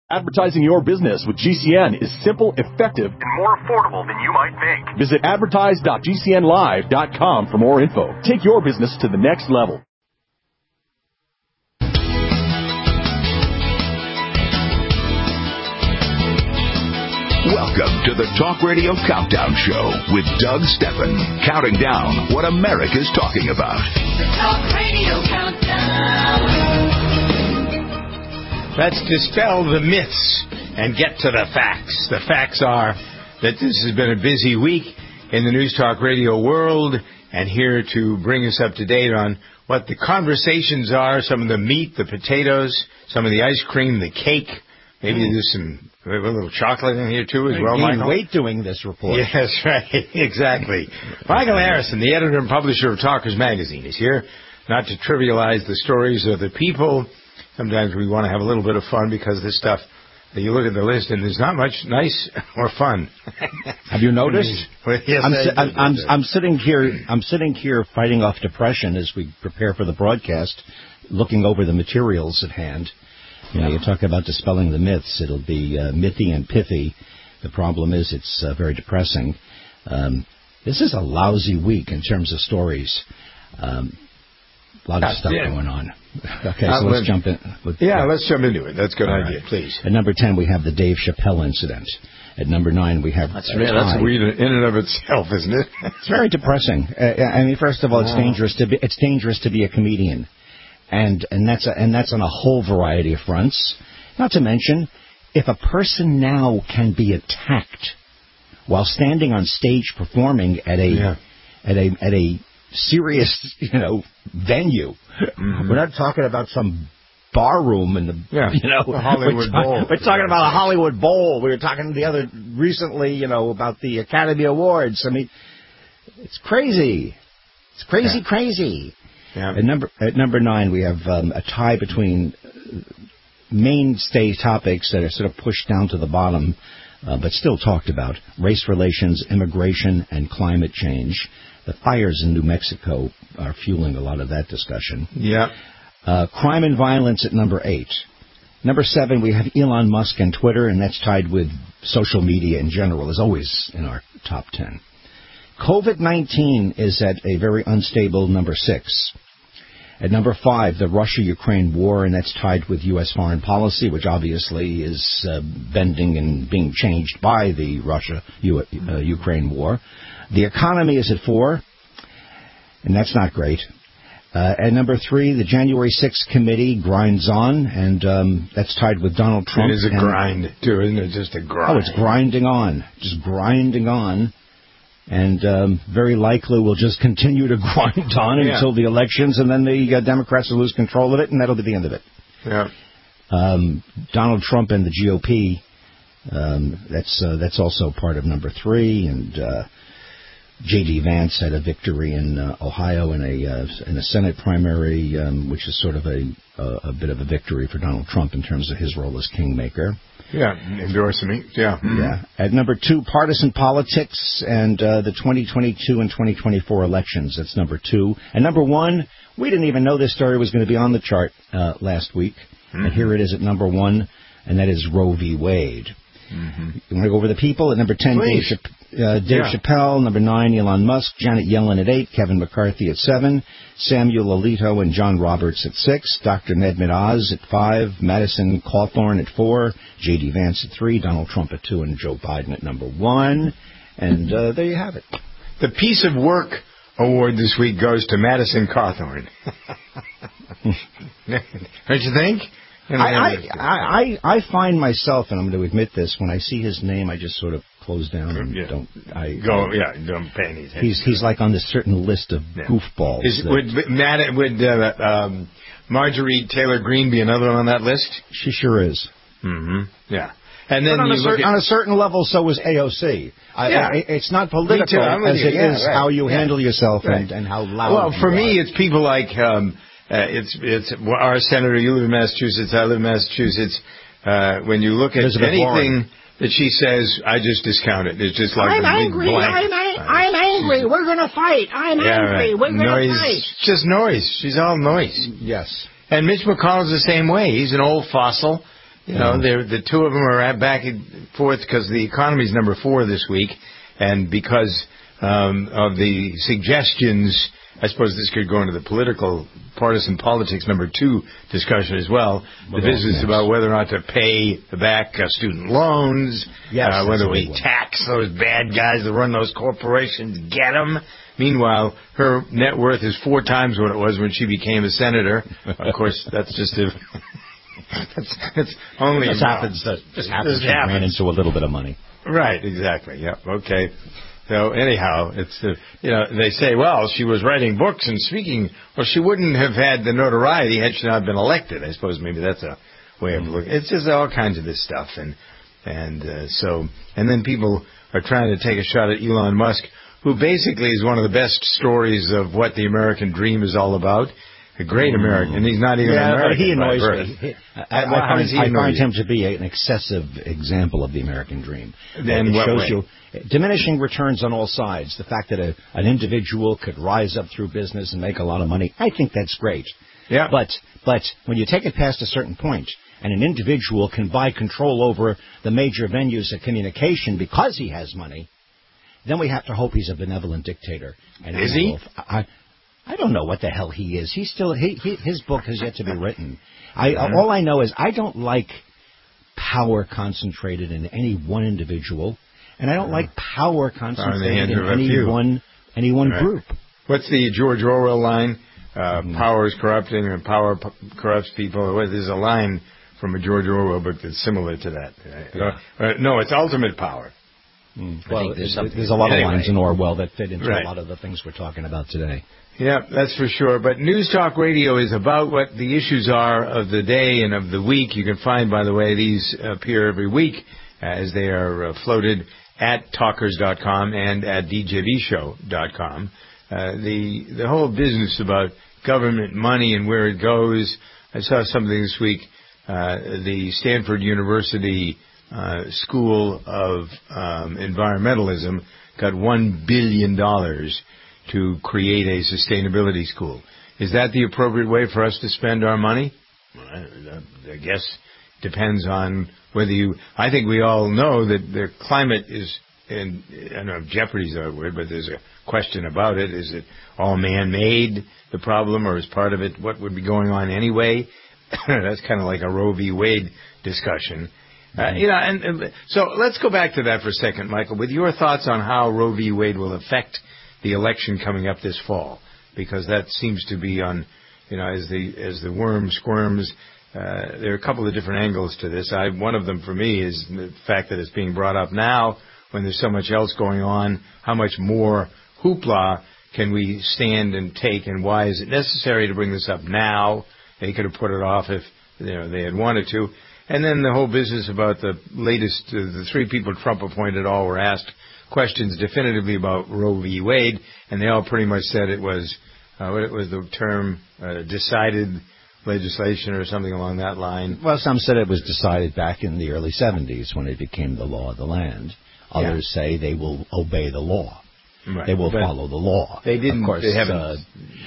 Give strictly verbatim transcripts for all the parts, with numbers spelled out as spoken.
Advertising your business with G C N is simple, effective, and more affordable than you might think. Visit advertise dot g c n live dot com for more info. Take your business to the next level. Welcome to the Talk Radio Countdown Show with Doug Steffen, counting down what America's talking about. The Talk Radio Countdown. Let's dispel the myths and get to the facts. The facts are that this has been a busy week in the News Talk Radio world, and here to bring us up to date on what the conversations are, some of the meat, the potatoes, some of the ice cream, the cake. Maybe mm. there's some a little chocolate in here, too, as well, Michael. Weight doing this report. Yes, right. Exactly. Michael Harrison, the editor and publisher of Talkers Magazine, is here, not to trivialize the stories of the people. Sometimes we want to have a little bit of fun because this stuff, you look at the list and there's not much nice or fun. Have you noticed? Yes, I'm, I si- I'm, I'm, do. I'm sitting here. I'm sitting here fighting off depression as we prepare for the broadcast, looking over the materials at hand. You know, you talk about dispelling the myths. It'll be uh, mythy and pithy. The problem is it's uh, very depressing. Um, this is a lousy week in terms of stories. Um, a lot of That's stuff it. going on. Okay, Uh, so let's let- jump in. With, Yeah, uh, let's jump into it. That's a good all idea, right. please. At number ten, we have the Dave Chappelle incident. At number nine, we have That's, uh, man, that's Ty. weird in and of itself, isn't it? It's very depressing. Uh, I mean, first of all, it's Wow. dangerous to be. It's dangerous to be a comedian, and and that's a, and that's on a whole variety of fronts. Not to mention, if a person now can be attacked while standing on stage performing at a Yeah. at a at a serious, you know, venue. Mm-hmm. We're not talking about some bar room in the, Yeah, you know, the Hollywood we're, ta- Bowl. we're talking about a Hollywood Bowl. We were talking the other recently, you know, about the Academy Awards. I mean, it's crazy. It's crazy, Yeah. crazy. Yeah. At number at number nine, we have um, a tie between mainstay topics that are sort of pushed down to the bottom, uh, but still talked about: race relations, immigration, and climate change. The fires in New Mexico are fueling a lot of that discussion. Yeah. Uh, crime and violence at number eight. Number seven, we have Elon Musk and Twitter, and that's tied with social media in general, as always in our top ten. COVID nineteen is at a very unstable number six. At number five, the Russia-Ukraine war, and that's tied with U S foreign policy, which obviously is uh, bending and being changed by the Russia-Ukraine war. The economy is at four, and that's not great. Uh, at number three, the January sixth committee grinds on, and um, that's tied with Donald Trump. It is a and, grind, too, isn't it? Just a grind. Oh, it's grinding on, just grinding on. And um, very likely we'll just continue to grind on Yeah. until the elections, and then the uh, Democrats will lose control of it, and that'll be the end of it. Yeah. Um, Donald Trump and the G O P, um, that's uh, that's also part of number three, and uh, J D Vance had a victory in uh, Ohio in a uh, in a Senate primary, um, which is sort of a, a a bit of a victory for Donald Trump in terms of his role as kingmaker. Yeah, endorsing me. Yeah. Mm-hmm. Yeah. At number two, partisan politics and uh, the twenty twenty-two and twenty twenty-four elections. That's number two. And number one, we didn't even know this story was going to be on the chart uh, last week. Mm-hmm. And here it is at number one, and that is Roe v. Wade. Mm-hmm. You want to go over the people? At number ten, Dave, Chapp- uh, Dave yeah. Chappelle. Number nine, Elon Musk. Janet Yellen at eight. Kevin McCarthy at seven. Samuel Alito and John Roberts at six. Doctor Ned Oz at five. Madison Cawthorn at four. J D Vance at three. Donald Trump at two. And Joe Biden at number one. And uh, there you have it. The Piece of Work Award this week goes to Madison Cawthorn. Don't you think? I, I, I, I find myself, and I'm going to admit this, when I see his name, I just sort of close down and yeah. don't. I go. Yeah, don't pay any attention. He's he's like on this certain list of yeah. goofballs. Is, that, would Matt, would uh, um, Marjorie Taylor Greene be another one on that list? She sure is. Mm-hmm. Yeah. And then on, you a cer- at, on a certain level, so is A O C. I, yeah. I, it's not political as it yeah, is right. how you yeah. handle yourself right. and, and how loud. Well, for you me, are. it's people like. Um, Uh, it's it's our senator. You live in Massachusetts. I live in Massachusetts. Uh, when you look at Elizabeth anything Warren. that she says, I just discount it. It's just like I'm a big angry. blank. I'm, ang- I'm angry. We're gonna fight. I'm yeah, angry. Right. We're gonna noise. fight. Just noise. She's all noise. Yes. And Mitch McConnell's the same way. He's an old fossil. You know, they're, the two of them are at back and forth because the economy's number four this week, and because um, of the suggestions, I suppose this could go into the political, partisan politics number two discussion as well. well the business about whether or not to pay back uh, student loans, yes, uh, whether we one. tax those bad guys that run those corporations, get them. Meanwhile, her net worth is four times what it was when she became a senator. Of course, that's just a... That's, that's only just happens. That just happens. She ran into a little bit of money. Right. Exactly. Yeah. Okay. So anyhow, it's uh, you know they say, well, she was writing books and speaking. Well, she wouldn't have had the notoriety had she not been elected. I suppose maybe that's a way of looking. It's just all kinds of this stuff, and and uh, so and then people are trying to take a shot at Elon Musk, who basically is one of the best stories of what the American dream is all about. A great American, and he's not even yeah, American. But he annoys by me. He, I, well, I, find, he I annoy find you? him to be a, an excessive example of the American dream. Then it what shows way? you diminishing returns on all sides. The fact that a, an individual could rise up through business and make a lot of money, I think that's great. Yeah. But but when you take it past a certain point, and an individual can buy control over the major venues of communication because he has money, then we have to hope he's a benevolent dictator. And is he? I, I don't know what the hell he is. He's still he, he his book has yet to be written. I mm-hmm. all I know is I don't like power concentrated in any one individual, and I don't mm-hmm. like power concentrated in, in any few. one any one right. group. What's the George Orwell line? Uh, mm-hmm. Power is corrupting, and power p- corrupts people. Well, there's a line from a George Orwell book that's similar to that. Yeah. Uh, uh, no, it's ultimate power. Mm. Well, there's, there's a lot anyway. of lines in Orwell that fit into right. a lot of the things we're talking about today. Yeah, that's for sure. But News Talk Radio is about what the issues are of the day and of the week. You can find, by the way, these appear every week as they are uh, floated at talkers dot com and at d j v show dot com. Uh, the the whole business about government money and where it goes. I saw something this week. Uh, the Stanford University uh, School of um, Environmentalism got one billion dollars to create a sustainability school. Is that the appropriate way for us to spend our money? I, I guess depends on whether you... I think we all know that the climate is... And I don't know if jeopardy is the word, but there's a question about it. Is it all man-made, the problem, or is part of it what would be going on anyway? That's kind of like a Roe v. Wade discussion. Uh, you know, and, and so let's go back to that for a second, Michael, with your thoughts on how Roe v. Wade will affect the election coming up this fall, because that seems to be on, you know, as the as the worm squirms. Uh, there are a couple of different angles to this. I, one of them for me is the fact that it's being brought up now when there's so much else going on. How much more hoopla can we stand and take, and why is it necessary to bring this up now? They could have put it off if you know they had wanted to. And then the whole business about the latest, uh, the three people Trump appointed all were asked questions definitively about Roe v. Wade, and they all pretty much said it was, uh, what it was the term, uh, decided legislation or something along that line. Well, some said it was decided back in the early seventies when it became the law of the land. Others yeah. say they will obey the law. Right. They will but follow the law. They didn't. Of course, they haven't. Uh,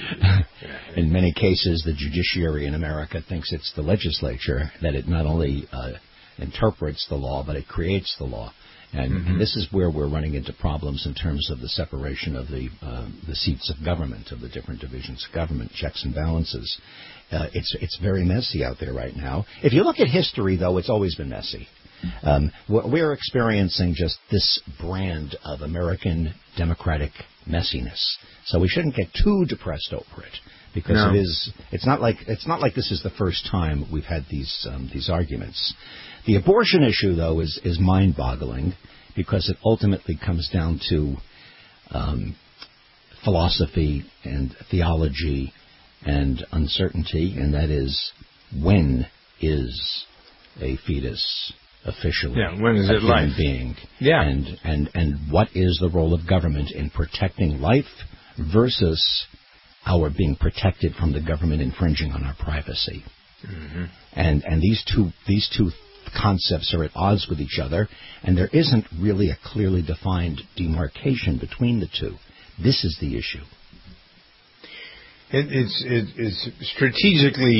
in many cases, the judiciary in America thinks it's the legislature, that it not only uh, interprets the law, but it creates the law. And, mm-hmm. and this is where we're running into problems in terms of the separation of the uh, the seats of government, of the different divisions of government, checks and balances. Uh, it's it's very messy out there right now. If you look at history, though, it's always been messy. Um, we're experiencing just this brand of American democratic messiness, so we shouldn't get too depressed over it, because no. it is. It's not like it's not like this is the first time we've had these um, these arguments. The abortion issue, though, is is mind-boggling, because it ultimately comes down to um, philosophy and theology and uncertainty, and that is, when is a fetus officially yeah, when is a it human life? being? Yeah. And, and, and what is the role of government in protecting life versus our being protected from the government infringing on our privacy? Mm-hmm. And and these two these two concepts are at odds with each other, and there isn't really a clearly defined demarcation between the two. This is the issue. It, it's it, it's strategically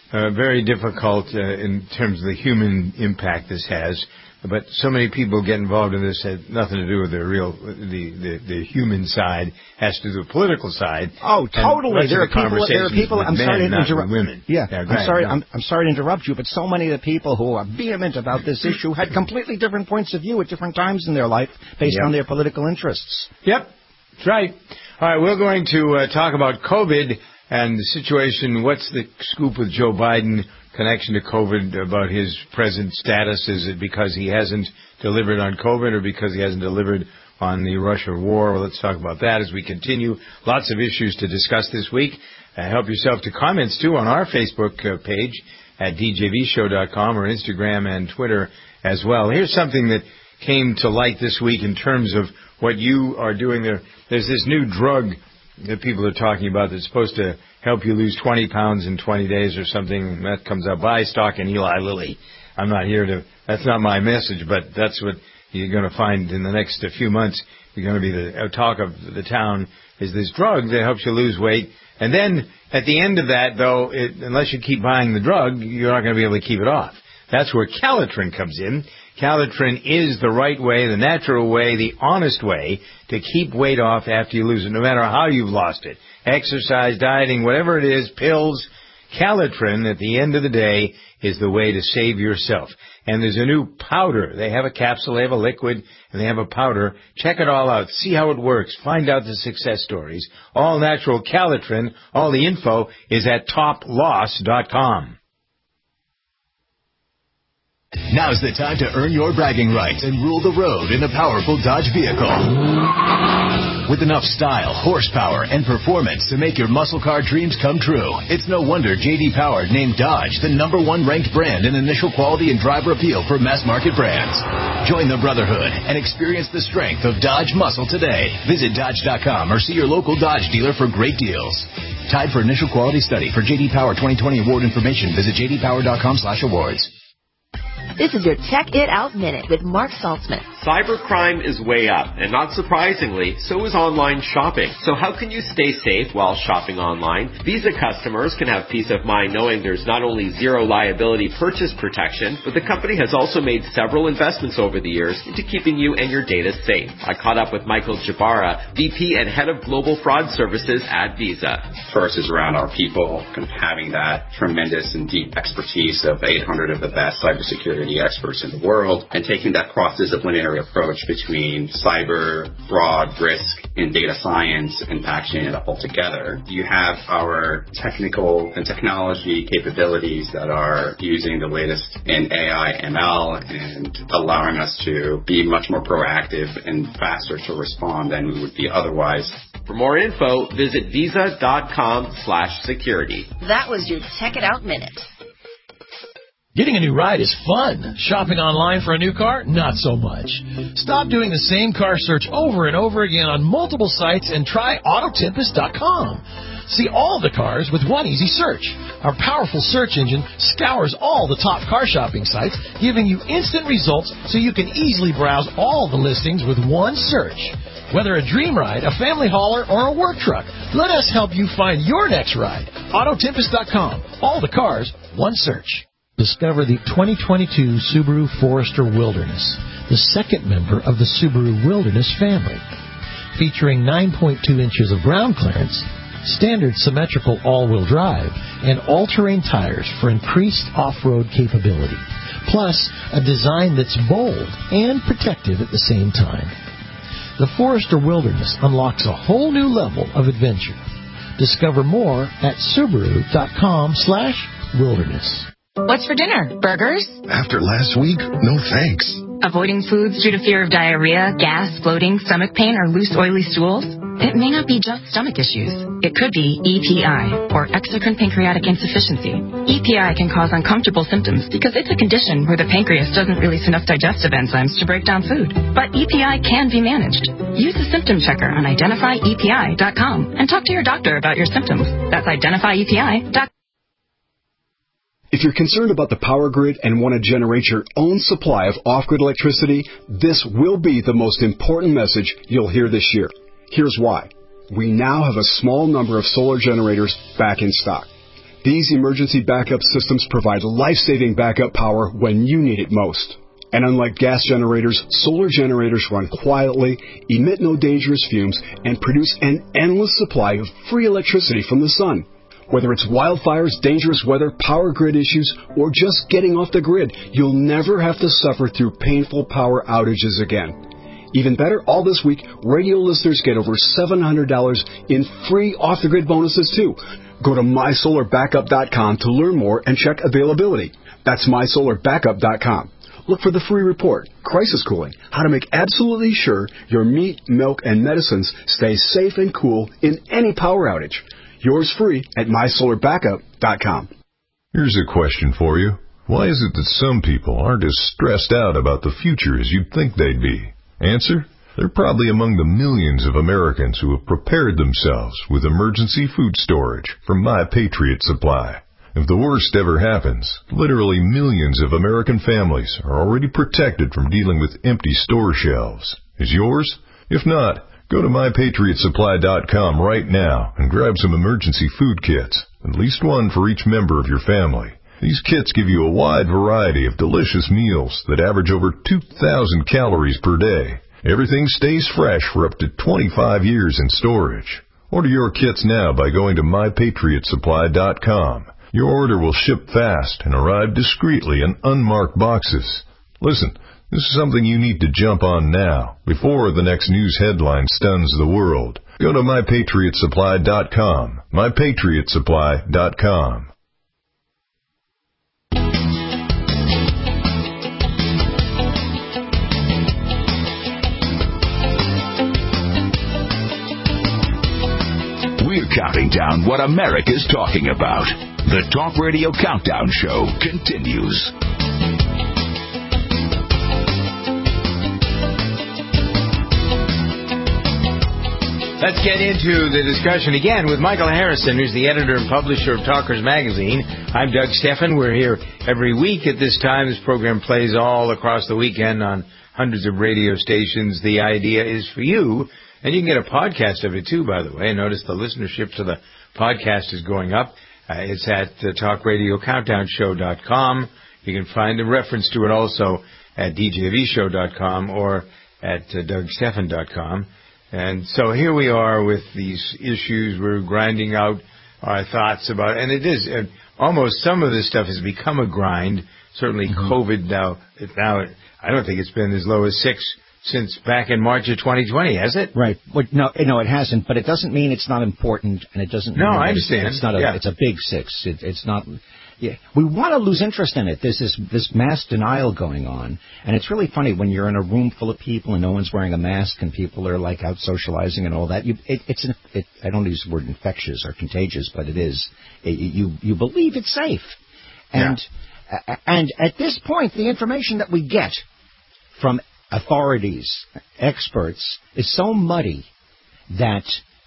uh, very difficult uh, in terms of the human impact this has. But so many people get involved in this had nothing to do with the real, the the, the human side. Has to do with the political side. Oh, totally. There are the people. There are people. I'm men, sorry to interrupt. Women. Yeah, yeah I'm ahead, sorry. I'm, I'm sorry to interrupt you, but so many of the people who are vehement about this issue had completely different points of view at different times in their life based yep. on their political interests. Yep, that's right. All right, we're going to uh, talk about COVID and the situation. What's the scoop with Joe Biden? Connection to COVID, about his present status? Is it because he hasn't delivered on COVID or because he hasn't delivered on the Russia war? Well, let's talk about that as we continue. Lots of issues to discuss this week. Uh, help yourself to comments, too, on our Facebook uh, page at d j v show dot com or Instagram and Twitter as well. Here's something that came to light this week in terms of what you are doing there. There's this new drug that people are talking about that's supposed to help you lose twenty pounds in twenty days or something. That comes up. Buy stock in Eli Lilly. I'm not here to, that's not my message, but that's what you're going to find in the next few months. You're going to be the talk of the town is this drug that helps you lose weight. And then at the end of that, though, it, unless you keep buying the drug, you're not going to be able to keep it off. That's where Calitrin comes in. Calitrin is the right way, the natural way, the honest way to keep weight off after you lose it, no matter how you've lost it. Exercise, dieting, whatever it is, pills. Calitrin, at the end of the day, is the way to save yourself. And there's a new powder. They have a capsule, they have a liquid, and they have a powder. Check it all out. See how it works. Find out the success stories. All natural Calitrin. All the info is at top loss dot com. Now's the time to earn your bragging rights and rule the road in a powerful Dodge vehicle. With enough style, horsepower, and performance to make your muscle car dreams come true, it's no wonder J D Power named Dodge the number one ranked brand in initial quality and driver appeal for mass market brands. Join the brotherhood and experience the strength of Dodge muscle today. Visit Dodge dot com or see your local Dodge dealer for great deals. Tied for initial quality study. For J D Power twenty twenty award information, visit j d power dot com slash awards. This is your Check It Out Minute with Mark Saltzman. Cybercrime is way up, and not surprisingly, so is online shopping. So how can you stay safe while shopping online? Visa customers can have peace of mind knowing there's not only zero liability purchase protection, but the company has also made several investments over the years into keeping you and your data safe. I caught up with Michael Jabara, V P and Head of Global Fraud Services at Visa. First is around our people, kind of having that tremendous and deep expertise of eight hundred of the best cybersecurity experts in the world, and taking that cross-disciplinary approach between cyber, fraud, risk, and data science and packaging it up all together. You have our technical and technology capabilities that are using the latest in A I, M L, and allowing us to be much more proactive and faster to respond than we would be otherwise. For more info, visit visa dot com slash security. That was your Check It Out Minute. Getting a new ride is fun. Shopping online for a new car? Not so much. Stop doing the same car search over and over again on multiple sites and try auto tempest dot com. See all the cars with one easy search. Our powerful search engine scours all the top car shopping sites, giving you instant results so you can easily browse all the listings with one search. Whether a dream ride, a family hauler, or a work truck, let us help you find your next ride. auto tempest dot com. All the cars, one search. Discover the twenty twenty-two Subaru Forester Wilderness, the second member of the Subaru Wilderness family. Featuring nine point two inches of ground clearance, standard symmetrical all-wheel drive, and all-terrain tires for increased off-road capability. Plus, a design that's bold and protective at the same time. The Forester Wilderness unlocks a whole new level of adventure. Discover more at subaru dot com slash wilderness. What's for dinner? Burgers? After last week, no thanks. Avoiding foods due to fear of diarrhea, gas, bloating, stomach pain, or loose, oily stools? It may not be just stomach issues. It could be E P I, or exocrine pancreatic insufficiency. E P I can cause uncomfortable symptoms because it's a condition where the pancreas doesn't release enough digestive enzymes to break down food. But E P I can be managed. Use the symptom checker on identify E P I dot com and talk to your doctor about your symptoms. That's identify E P I dot com. If you're concerned about the power grid and want to generate your own supply of off-grid electricity, this will be the most important message you'll hear this year. Here's why. We now have a small number of solar generators back in stock. These emergency backup systems provide life-saving backup power when you need it most. And unlike gas generators, solar generators run quietly, emit no dangerous fumes, and produce an endless supply of free electricity from the sun. Whether it's wildfires, dangerous weather, power grid issues, or just getting off the grid, you'll never have to suffer through painful power outages again. Even better, all this week, radio listeners get over seven hundred dollars in free off-the-grid bonuses, too. Go to my solar backup dot com to learn more and check availability. That's my solar backup dot com. Look for the free report, Crisis Cooling, how to make absolutely sure your meat, milk, and medicines stay safe and cool in any power outage. Yours free at my solar backup dot com. Here's a question for you. Why is it that some people aren't as stressed out about the future as you'd think they'd be? Answer? They're probably among the millions of Americans who have prepared themselves with emergency food storage from My Patriot Supply. If the worst ever happens, literally millions of American families are already protected from dealing with empty store shelves. Is yours? If not, go to my patriot supply dot com right now and grab some emergency food kits, at least one for each member of your family. These kits give you a wide variety of delicious meals that average over two thousand calories per day. Everything stays fresh for up to twenty-five years in storage. Order your kits now by going to my patriot supply dot com. Your order will ship fast and arrive discreetly in unmarked boxes. Listen, this is something you need to jump on now, before the next news headline stuns the world. Go to my patriot supply dot com. my patriot supply dot com. We're counting down what America's talking about. The Talk Radio Countdown Show continues. Let's get into the discussion again with Michael Harrison, who's the editor and publisher of Talkers Magazine. I'm Doug Steffen. We're here every week at this time. This program plays all across the weekend on hundreds of radio stations. The idea is for you, and you can get a podcast of it too, by the way. Notice the listenership to the podcast is going up. Uh, it's at uh, talk radio countdown show dot com. You can find a reference to it also at d j v show dot com or at uh, doug steffen dot com. And so here we are with these issues. We're grinding out our thoughts about it. And it is uh, almost some of this stuff has become a grind. Certainly mm-hmm. COVID now, it, now I don't think it's been as low as six since back in March of twenty twenty, has it? Right. Well, no, no, it hasn't. But it doesn't mean it's not important, and it doesn't. No, mean I understand. It's, it's not. A, yeah. It's a big six. It, it's not. Yeah, we want to lose interest in it. There's this this mass denial going on, and it's really funny when you're in a room full of people and no one's wearing a mask and people are like out socializing and all that. You, it, it's an, it, I don't use the word infectious or contagious, but it is. It, you you believe it's safe, and yeah. and at this point, the information that we get from authorities, experts, is so muddy that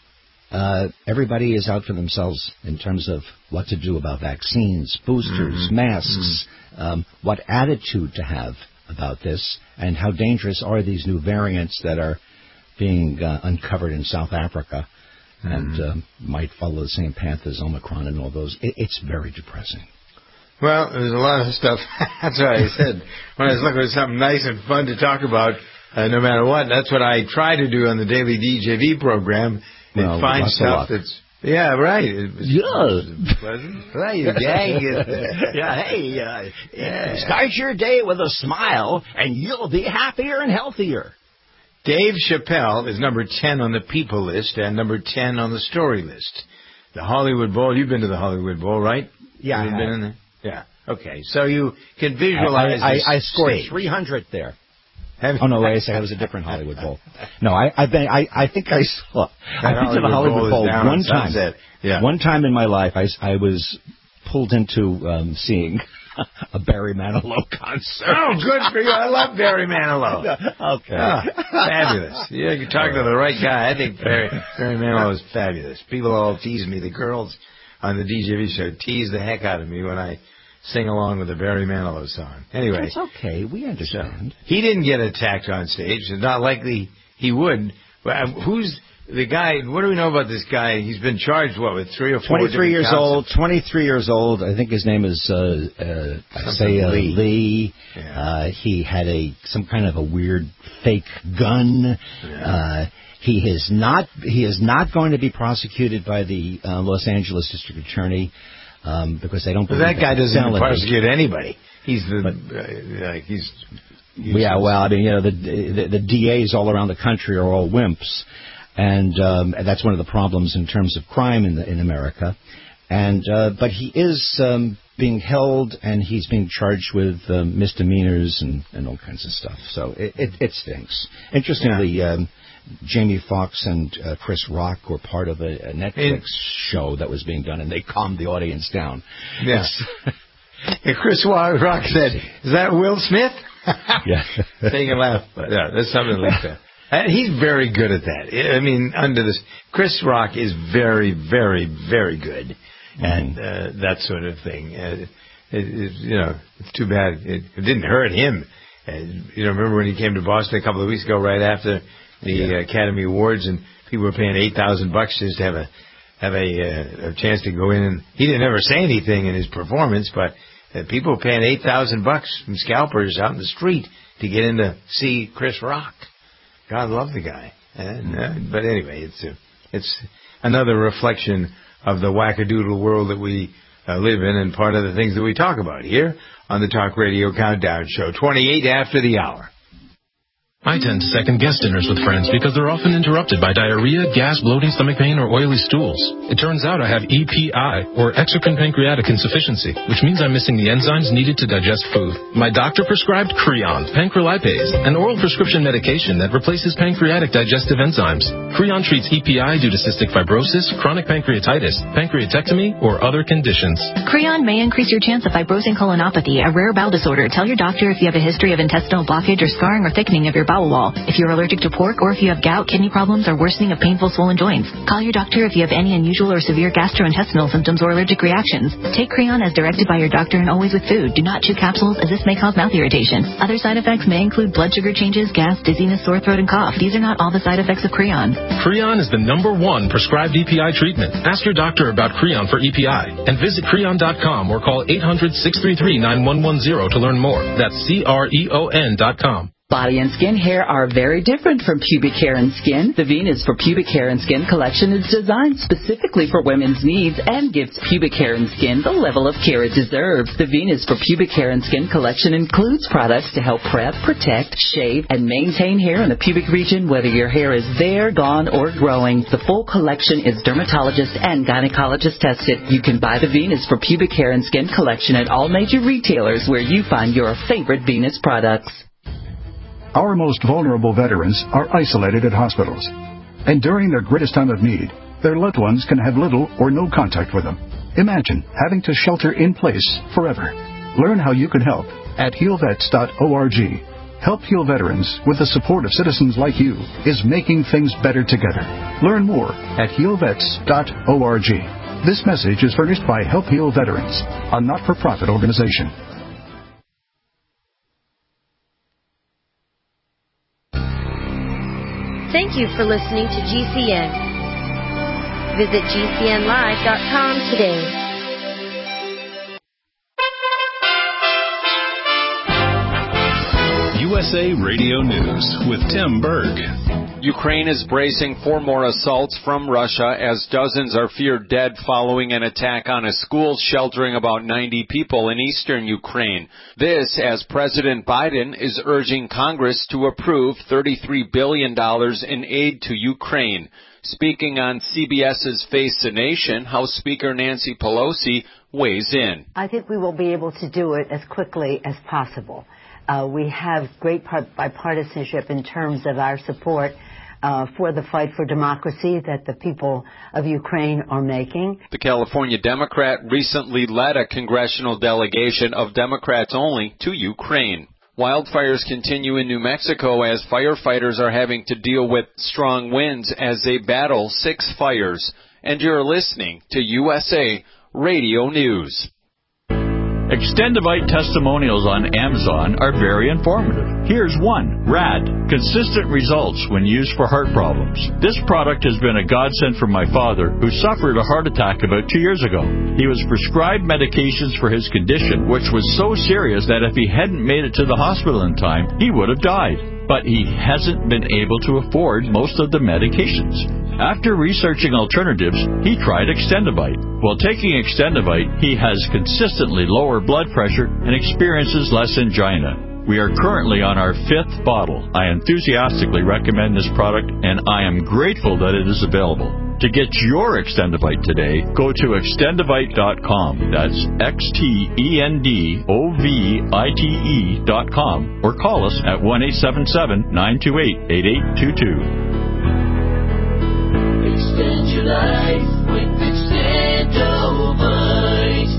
uh, everybody is out for themselves in terms of what to do about vaccines, boosters, mm-hmm. masks, mm-hmm. Um, what attitude to have about this, and how dangerous are these new variants that are being uh, uncovered in South Africa mm-hmm. and uh, might follow the same path as Omicron and all those. It, it's very depressing. Well, there's a lot of stuff. That's what I said. When I was looking for something nice and fun to talk about, uh, no matter what, that's what I try to do on the daily D J V program. And well, find stuff that's... Yeah, right. It was, yeah. It was pleasant. Right, you gang. Yeah, hey, uh, yeah. Start your day with a smile, and you'll be happier and healthier. Dave Chappelle is number ten on the people list and number ten on the story list. The Hollywood Bowl, you've been to the Hollywood Bowl, right? Yeah, You've I been have. in there? Yeah. Okay. So you can visualize I, I, this I, I scored stage. three hundred there. Oh no! Wait a second. It was a different Hollywood Bowl. No, I, I've been. I, I think I saw. I've been to the Hollywood Bowl, Bowl one time. Sunset. Yeah. One time in my life, I, I was pulled into um, seeing a Barry Manilow concert. Oh, good for you! I love Barry Manilow. Okay. Oh, fabulous. Yeah, you're talking to the right guy. I think Barry Barry Manilow is fabulous. People all tease me. The girls on the D J V show tease the heck out of me when I sing along with the Barry Manilow song. Anyway. It's okay. We understand. So, he didn't get attacked on stage. It's not likely he would. Who's the guy, what do we know about this guy? He's been charged, what, with three or four twenty-three years counts? old. twenty-three years old. I think his name is uh, uh, Isaiah Lee. Lee. Yeah. Uh, he had a some kind of a weird fake gun. Yeah. Uh, he is not. He is not going to be prosecuted by the uh, Los Angeles District Attorney um, because they don't. But believe that guy doesn't felony. prosecute anybody. He's the But, uh, like he's. Yeah, well, I mean, you know, the, the the D As all around the country are all wimps. And, um, and that's one of the problems in terms of crime in the, in America. And uh, but he is um, being held, and he's being charged with uh, misdemeanors and, and all kinds of stuff. So it, it, it stinks. Interestingly, yeah. um, Jamie Foxx and uh, Chris Rock were part of a, a Netflix it, show that was being done, and they calmed the audience down. Yes. And Chris Rock said, "Is that Will Smith?" Yeah. They can laugh. But yeah, there's something like that. And he's very good at that. I mean, under this, Chris Rock is very, very, very good at uh, that sort of thing. Uh, it, it, you know, it's too bad it, it didn't hurt him. And, you know, remember when he came to Boston a couple of weeks ago, right after the yeah. Academy Awards, and people were paying eight thousand bucks just to have a have a, uh, a chance to go in, and he didn't ever say anything in his performance, but uh, people were paying eight thousand bucks from scalpers out in the street to get in to see Chris Rock. God love the guy. And, uh, but anyway, it's uh, it's another reflection of the wackadoodle world that we uh, live in, and part of the things that we talk about here on the Talk Radio Countdown Show. twenty-eight after the hour. I tend to second-guess dinners with friends because they're often interrupted by diarrhea, gas, bloating, stomach pain, or oily stools. It turns out I have E P I, or exocrine pancreatic insufficiency, which means I'm missing the enzymes needed to digest food. My doctor prescribed Creon, pancrelipase, an oral prescription medication that replaces pancreatic digestive enzymes. Creon treats E P I due to cystic fibrosis, chronic pancreatitis, pancreatectomy, or other conditions. Creon may increase your chance of fibrosing colonopathy, a rare bowel disorder. Tell your doctor if you have a history of intestinal blockage or scarring or thickening of your bowel wall. If you're allergic to pork, or if you have gout, kidney problems, or worsening of painful swollen joints. Call your doctor if you have any unusual or severe gastrointestinal symptoms or allergic reactions. Take Creon as directed by your doctor and always with food. Do not chew capsules, as this may cause mouth irritation. Other side effects may include blood sugar changes, gas, dizziness, sore throat, and cough. These are not all the side effects of Creon. Creon is the number one prescribed E P I treatment. Ask your doctor about Creon for E P I and visit Creon dot com or call eight hundred, six three three, nine one one zero to learn more. That's C R E O N dot com. Body and skin hair are very different from pubic hair and skin. The Venus for Pubic Hair and Skin collection is designed specifically for women's needs and gives pubic hair and skin the level of care it deserves. The Venus for Pubic Hair and Skin collection includes products to help prep, protect, shave, and maintain hair in the pubic region, whether your hair is there, gone, or growing. The full collection is dermatologist and gynecologist tested. You can buy the Venus for Pubic Hair and Skin collection at all major retailers where you find your favorite Venus products. Our most vulnerable veterans are isolated at hospitals, and during their greatest time of need, their loved ones can have little or no contact with them. Imagine having to shelter in place forever. Learn how you can help at heal vets dot org. Help Heal Veterans, with the support of citizens like you, is making things better together. Learn more at heal vets dot org. This message is furnished by Help Heal Veterans, a not-for-profit organization. Thank you for listening to G C N. Visit G C N live dot com today. U S A Radio News with Tim Berg. Ukraine is bracing for more assaults from Russia as dozens are feared dead following an attack on a school sheltering about ninety people in eastern Ukraine. This as President Biden is urging Congress to approve thirty-three billion dollars in aid to Ukraine. Speaking on CBS's Face the Nation, House Speaker Nancy Pelosi weighs in. I think we will be able to do it as quickly as possible. Uh, we have great bipartisanship in terms of our support Uh, for the fight for democracy that the people of Ukraine are making. The California Democrat recently led a congressional delegation of Democrats only to Ukraine. Wildfires continue in New Mexico as firefighters are having to deal with strong winds as they battle six fires. And you're listening to U S A Radio News. Extendivite testimonials on Amazon are very informative. Here's one. Rad. Consistent results when used for heart problems. This product has been a godsend for my father, who suffered a heart attack about two years ago. He was prescribed medications for his condition, which was so serious that if he hadn't made it to the hospital in time, he would have died. But he hasn't been able to afford most of the medications. After researching alternatives, he tried Extendivite. While taking Extendivite, he has consistently lower blood pressure and experiences less angina. We are currently on our fifth bottle. I enthusiastically recommend this product, and I am grateful that it is available. To get your Extendivite today, go to extendivite dot com. That's X T E N D O V I T E dot com. Or call us at one eight seven seven, nine two eight, eight eight two two. Extend your life with Extendivite.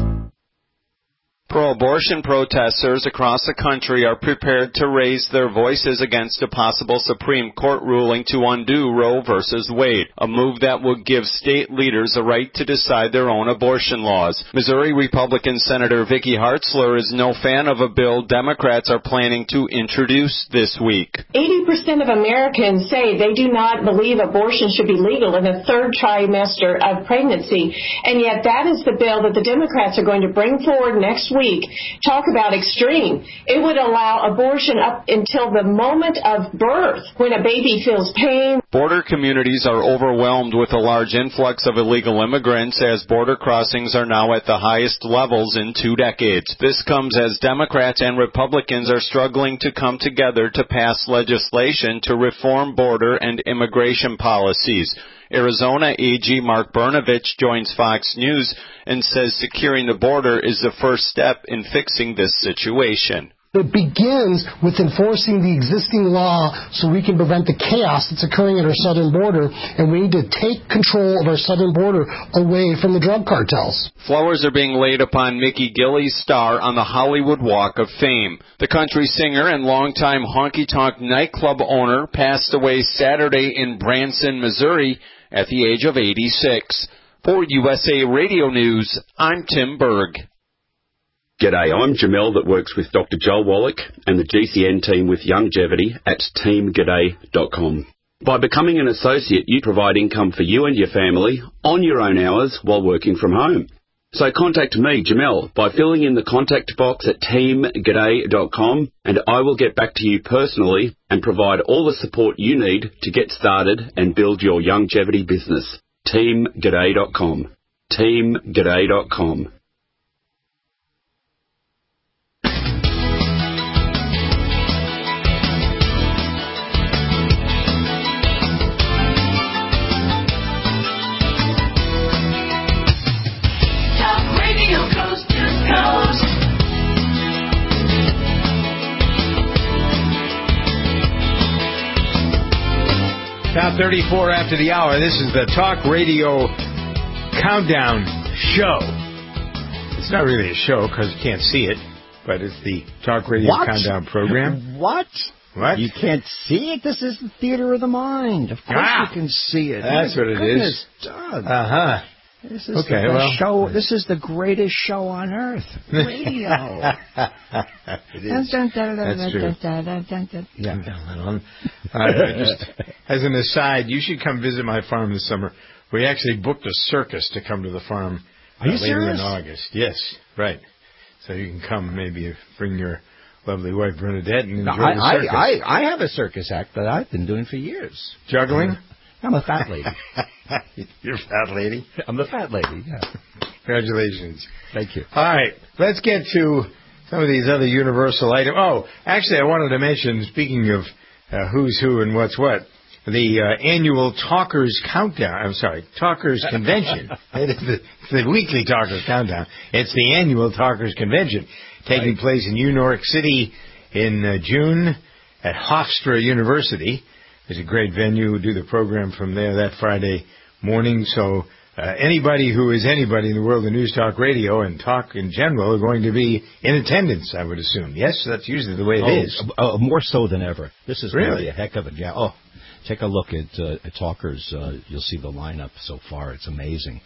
Pro-abortion protesters across the country are prepared to raise their voices against a possible Supreme Court ruling to undo Roe versus Wade, a move that would give state leaders the right to decide their own abortion laws. Missouri Republican Senator Vicky Hartzler is no fan of a bill Democrats are planning to introduce this week. eighty percent of Americans say they do not believe abortion should be legal in the third trimester of pregnancy, and yet that is the bill that the Democrats are going to bring forward next week. Talk about extreme. It would allow abortion up until the moment of birth when a baby feels pain. Border communities are overwhelmed with a large influx of illegal immigrants as border crossings are now at the highest levels in two decades. This comes as Democrats and Republicans are struggling to come together to pass legislation to reform border and immigration policies. Arizona A G Mark Brnovich joins Fox News and says securing the border is the first step in fixing this situation. It begins with enforcing the existing law so we can prevent the chaos that's occurring at our southern border, and we need to take control of our southern border away from the drug cartels. Flowers are being laid upon Mickey Gilley's star on the Hollywood Walk of Fame. The country singer and longtime honky-tonk nightclub owner passed away Saturday in Branson, Missouri at the age of eighty-six. For U S A Radio News, I'm Tim Berg. G'day, I'm Jamel that works with Doctor Joel Wallach and the G C N team with Longevity at team g'day dot com. By becoming an associate, you provide income for you and your family on your own hours while working from home. So contact me, Jamel, by filling in the contact box at team g'day dot com, and I will get back to you personally and provide all the support you need to get started and build your longevity business. team g'day dot com. team g'day dot com. Now thirty-four after the hour. This is the Talk Radio Countdown Show. It's not really a show because you can't see it, but it's the Talk Radio What? Countdown program. What? What? You can't see it? This is the theater of the mind. Of course Ah, you can see it. That's My what it goodness, is. Doug. Uh-huh. This is Okay, the best well. show. This is the greatest show on earth. Radio. It is. That's true. Yeah. Uh, just as an aside, you should come visit my farm this summer. We actually booked a circus to come to the farm uh, Are you later serious? in August. Yes, right. So you can come, maybe bring your lovely wife Bernadette and enjoy No, I, the circus. I, I, I have a circus act that I've been doing for years. Juggling? I'm a fat lady. You're a fat lady? I'm the fat lady, yeah. Congratulations. Thank you. All right, let's get to some of these other universal items. Oh, actually, I wanted to mention, speaking of uh, who's who and what's what, the uh, annual Talkers Countdown. I'm sorry, Talkers Convention. It is the, the weekly Talkers Countdown. It's the annual Talkers Convention taking Right. place in New York City in uh, June at Hofstra University. There's a great venue. We do the program from there that Friday morning. So uh, anybody who is anybody in the world of News Talk Radio and talk in general are going to be in attendance, I would assume. Yes, that's usually the way it oh, is. Uh, more so than ever. This is Really? really a heck of a jam. Oh, take a look at, uh, at Talkers. Uh, you'll see the lineup so far. It's amazing.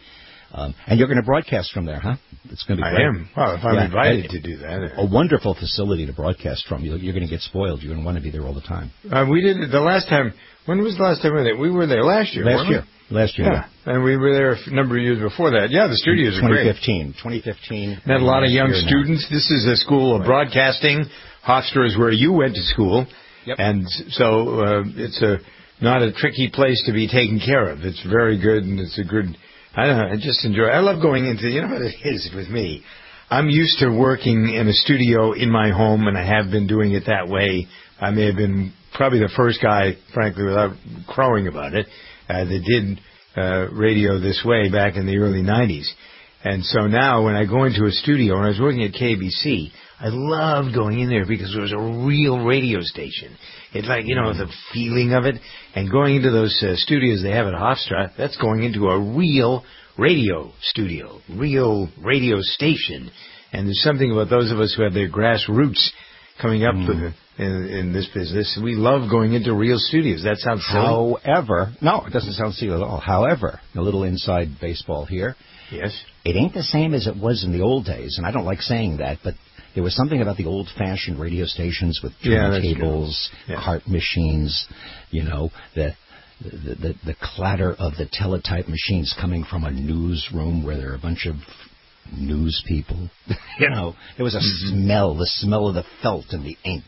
Um, and you're going to broadcast from there, huh? It's going to be I great. am. Well, if I'm Yeah. invited And- to do that. A wonderful facility to broadcast from. You're, you're going to get spoiled. You're going to want to be there all the time. Uh, we did it the last time. When was the last time we were there? We were there last year. Last weren't year. We? Last year. Yeah. And we were there a number of years before that. Yeah, the studios are twenty great. fifteen. twenty fifteen. Met a lot of young Last year students. This is a school of broadcasting. Hofstra is where you went to school. Yep. And so uh, it's a not a tricky place to be taken care of. It's very good, and it's a good... I don't know, I just enjoy it. I love going into... You know what it is with me? I'm used to working in a studio in my home, and I have been doing it that way. I may have been probably the first guy, frankly, without crowing about it, uh, that did uh, radio this way back in the early nineties. And so now when I go into a studio, when I was working at K B C, I loved going in there because it was a real radio station. It's like, you know, the feeling of it. And going into those uh, studios they have at Hofstra, that's going into a real radio studio, real radio station. And there's something about those of us who have their grassroots coming up mm. in, in this business. We love going into real studios. That sounds silly. However, no, it doesn't sound silly at all. However, a little inside baseball here. Yes. It ain't the same as it was in the old days, and I don't like saying that, but there was something about the old-fashioned radio stations with turntables, yeah, yeah. cart machines, you know, the, the the the clatter of the teletype machines coming from a newsroom where there are a bunch of news people. You know, there was a mm-hmm. smell, the smell of the felt and the ink.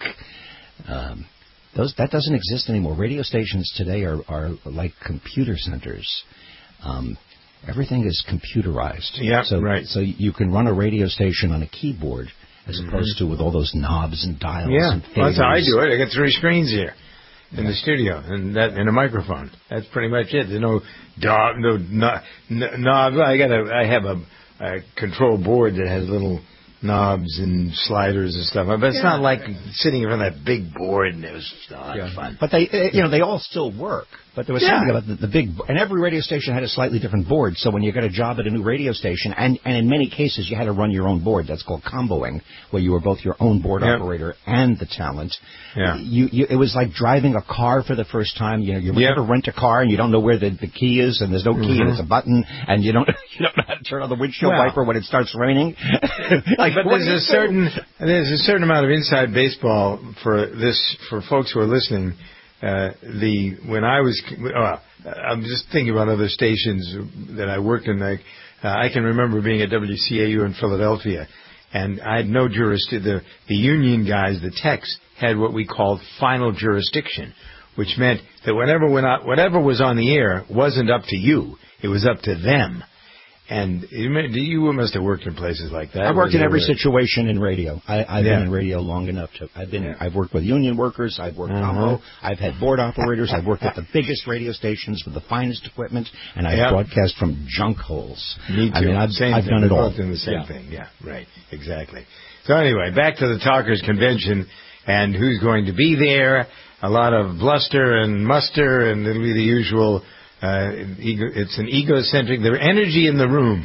Um, those that doesn't exist anymore. Radio stations today are, are like computer centers. Um, everything is computerized. Yeah, so, right. So you can run a radio station on a keyboard as mm-hmm. opposed to with all those knobs and dials yeah. and faders. Well, that's how I do it. I got three screens here in the studio and that and a microphone. That's pretty much it. There's no dog, no knob. No, I got a. I have a, a control board that has little knobs and sliders and stuff. But it's yeah. not like sitting in front of that big board and it was not yeah. fun. But they, you know, they all still work. But there was yeah. something about the, the big, and every radio station had a slightly different board. So when you got a job at a new radio station, and, and in many cases you had to run your own board. That's called comboing, where you were both your own board yeah. operator and the talent. Yeah. You, you, it was like driving a car for the first time. You know, you yeah. ever rent a car and you don't know where the, the key is, and there's no key mm-hmm. and it's a button, and you don't you don't know how to turn on the windshield well, wiper when it starts raining. like, but there's a certain there's a certain amount of inside baseball for this for folks who are listening. Uh, the when I was, uh, I'm just thinking about other stations that I worked in. Like uh, I can remember being at W C A U in Philadelphia, and I had no jurisdiction. The the union guys, the techs, had what we called final jurisdiction, which meant that whatever went out, whatever was on the air wasn't up to you; it was up to them. And you, you must have worked in places like that. I've worked in every situation in radio. I, I've yeah. been in radio long enough to. I've been. Yeah. I've worked with union workers. I've worked uh-huh. combo. I've had board operators. I've worked at the biggest radio stations with the finest equipment, and I've yep. broadcast from junk holes. Me too. I mean, I've, same I've thing. done it We're all. both doing the same yeah. thing. Yeah, right. Exactly. So anyway, back to the Talkers Convention and who's going to be there. A lot of bluster and muster, and it'll be the usual. Uh, ego, it's an egocentric. The energy in the room.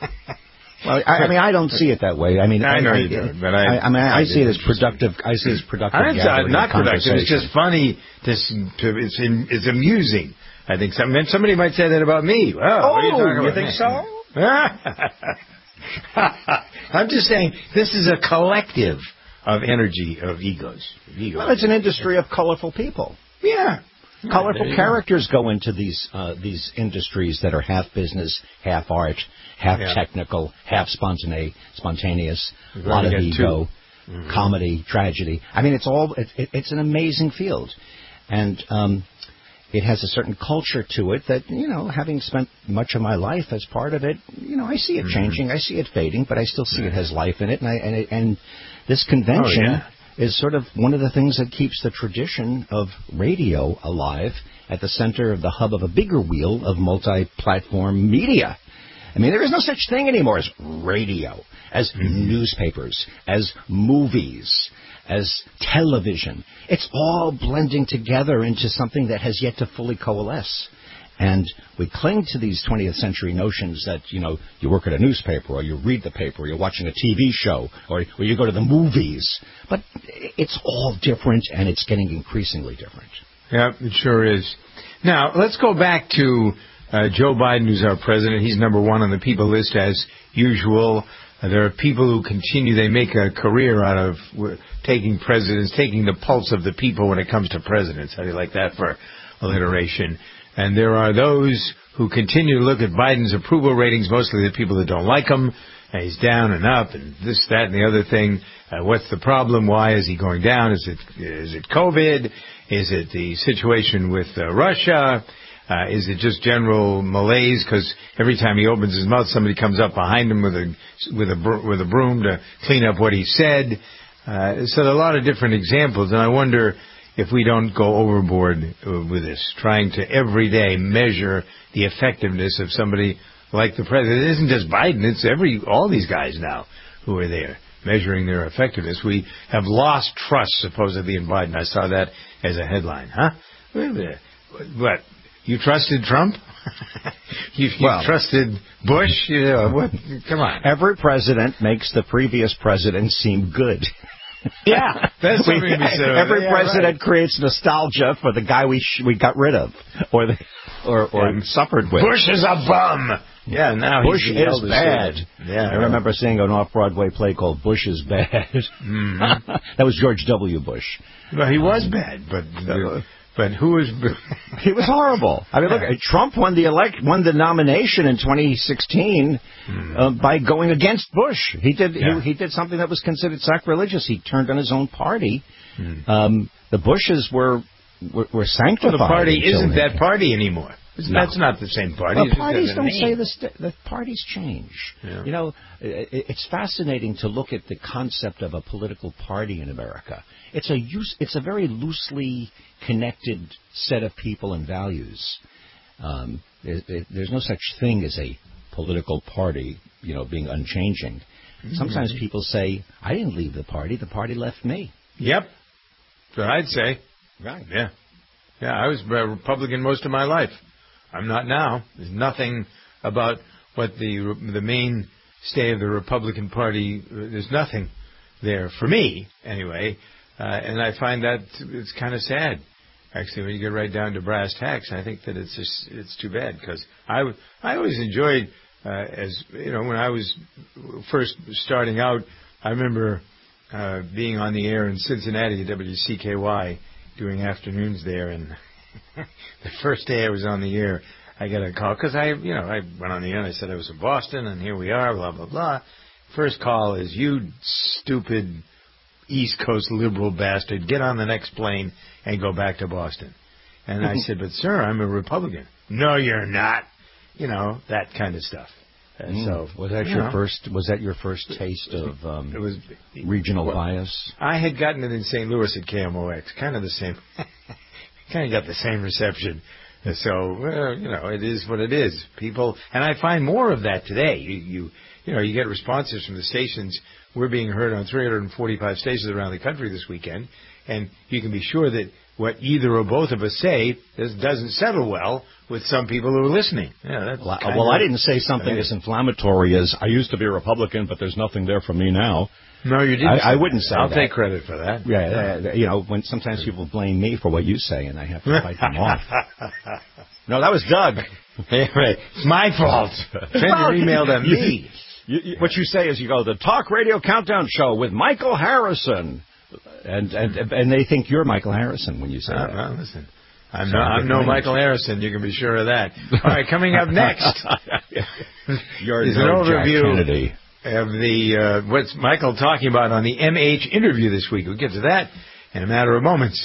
Well, I, I mean, I don't see it that way. I mean, I know I, you don't, but I, I, I mean, I, I see it as productive. I see it as productive. I'm not productive. It's just funny. To, to it's in, it's amusing. I think some, somebody might say that about me. Well, oh, what are you talking you about? think so? I'm just saying this is a collective of energy of egos. Of egos. Well, it's an industry of colorful people. Yeah. Colorful yeah, characters go into these uh, these industries that are half business, half art, half yeah. technical, half spontane- spontaneous, a lot of ego, mm-hmm. comedy, tragedy. I mean, it's all it, it, it's an amazing field, and um, it has a certain culture to it that, you know, having spent much of my life as part of it, you know, I see it mm-hmm. changing, I see it fading, but I still see yeah. it has life in it, and I, and, it, and this convention. Oh, yeah. is sort of one of the things that keeps the tradition of radio alive at the center of the hub of a bigger wheel of multi-platform media. I mean, there is no such thing anymore as radio, as mm-hmm. newspapers, as movies, as television. It's all blending together into something that has yet to fully coalesce. And we cling to these twentieth century notions that, you know, you work at a newspaper or you read the paper or you're watching a T V show or, or you go to the movies. But it's all different, and it's getting increasingly different. Yeah, it sure is. Now, let's go back to Uh, Joe Biden, who's our president, he's number one on the people list as usual. Uh, there are people who continue, they make a career out of w- taking presidents, taking the pulse of the people when it comes to presidents. How do you like that for alliteration? And there are those who continue to look at Biden's approval ratings, mostly the people that don't like him. And he's down and up and this, that, and the other thing. Uh, what's the problem? Why is he going down? Is it is it COVID? Is it the situation with uh, Russia? Uh, is it just general malaise? Because every time he opens his mouth, somebody comes up behind him with a with a br- with a broom to clean up what he said. Uh, so there are a lot of different examples, and I wonder if we don't go overboard uh, with this, trying to every day measure the effectiveness of somebody like the president. It isn't just Biden; it's every all these guys now who are there measuring their effectiveness. We have lost trust supposedly in Biden. I saw that as a headline. Huh? What? You trusted Trump? you you well, trusted Bush? You know, what? Come on. Every president makes the previous president seem good. Yeah, that's something we, to be said. Every yeah, president right. creates nostalgia for the guy we sh- we got rid of, or the, or or yeah. suffered with. Bush is a bum. Yeah, now Bush he's is bad. Yeah, I remember seeing an off-Broadway play called Bush is Bad. Mm-hmm. That was George W. Bush. Well, he was bad, but. Uh, But who was... He was horrible. I mean, look, Trump won the elect, won the nomination in twenty sixteen mm. uh, by going against Bush. He did yeah. he, he did something that was considered sacrilegious. He turned on his own party. Mm. Um, the Bushes were were, were sanctified. Well, the party isn't they, that party anymore. No. That's not the same party. Well, parties don't say the st- the parties change. Yeah. You know, it, it's fascinating to look at the concept of a political party in America. It's a use, it's a very loosely connected set of people and values. Um, it, it, there's no such thing as a political party, you know, being unchanging. Mm-hmm. Sometimes people say, "I didn't leave the party; the party left me." Yep, that's what I'd say. Right? Yeah, yeah. I was a Republican most of my life. I'm not now. There's nothing about what the the mainstay of the Republican Party. There's nothing there for me, anyway. Uh, and I find that it's kind of sad, actually, when you get right down to brass tacks. I think that it's just, it's too bad because I, I always enjoyed, uh, as you know, when I was first starting out, I remember uh, being on the air in Cincinnati at W C K Y doing afternoons there, and the first day I was on the air, I got a call because I, you know, I went on the air and I said I was in Boston, and here we are, blah blah blah. First call is, "You stupid East Coast liberal bastard, get on the next plane and go back to Boston." And I said, "But sir, I'm a Republican." "No, you're not." You know, that kind of stuff. And mm. so was that you your know, first? Was that your first taste of um, it was regional well, bias? I had gotten it in Saint Louis at K M O X, kind of the same. Kind of got the same reception. So well, you know, it is what it is. People, and I find more of that today. You, you, you know, you get responses from the stations. We're being heard on three hundred forty-five stations around the country this weekend, and you can be sure that what either or both of us say doesn't settle well with some people who are listening. Yeah, that's well, well I didn't say something as inflammatory as, "I used to be a Republican, but there's nothing there for me now." No, you didn't. I, I wouldn't say I'll that. take credit for that. Yeah, uh, you know, when sometimes people blame me for what you say, and I have to fight them off. No, that was Doug. It's my fault. Send your email to me. You, you, what you say is you go, "The Talk Radio Countdown Show with Michael Harrison," and and and they think you're Michael Harrison when you say uh, that. Well, listen, I'm no, I'm no Michael Harrison. You can be sure of that. All right, coming up next, you're is no an overview Jack Kennedy. Of the uh, what's Michael talking about on the M H interview this week. We'll get to that in a matter of moments.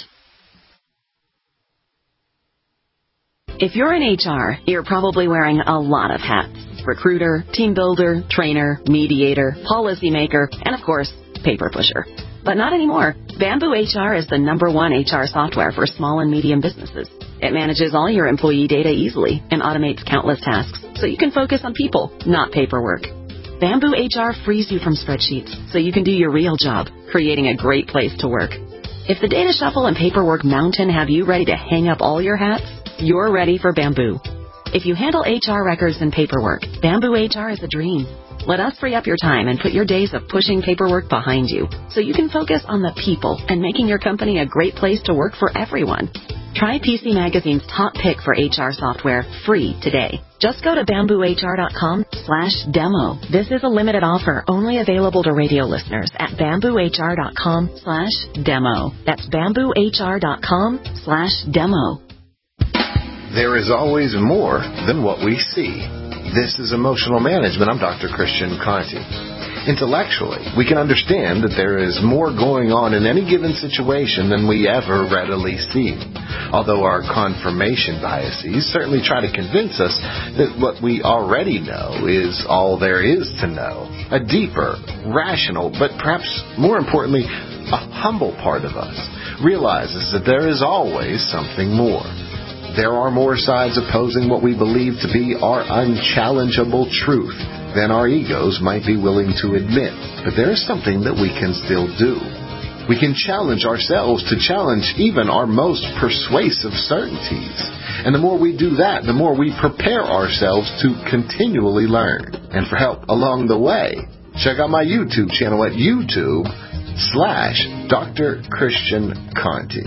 If you're in H R, you're probably wearing a lot of hats. Recruiter, team builder, trainer, mediator, policymaker, and of course, paper pusher. But not anymore. Bamboo H R is the number one H R software for small and medium businesses. It manages all your employee data easily and automates countless tasks, so you can focus on people, not paperwork. Bamboo H R frees you from spreadsheets, so you can do your real job, creating a great place to work. If the data shuffle and paperwork mountain have you ready to hang up all your hats, you're ready for Bamboo. If you handle H R records and paperwork, Bamboo H R is a dream. Let us free up your time and put your days of pushing paperwork behind you, so you can focus on the people and making your company a great place to work for everyone. Try P C Magazine's top pick for H R software free today. Just go to bamboo h r dot com slash demo. This is a limited offer only available to radio listeners at bamboo h r dot com slash demo. That's bamboo h r dot com slash demo. There is always more than what we see. This is Emotional Management. I'm Doctor Christian Conti. Intellectually, we can understand that there is more going on in any given situation than we ever readily see. Although our confirmation biases certainly try to convince us that what we already know is all there is to know. A deeper, rational, but perhaps more importantly, a humble part of us realizes that there is always something more. There are more sides opposing what we believe to be our unchallengeable truth than our egos might be willing to admit. But there is something that we can still do. We can challenge ourselves to challenge even our most persuasive certainties. And the more we do that, the more we prepare ourselves to continually learn. And for help along the way, check out my YouTube channel at YouTube slash Doctor Christian Conti.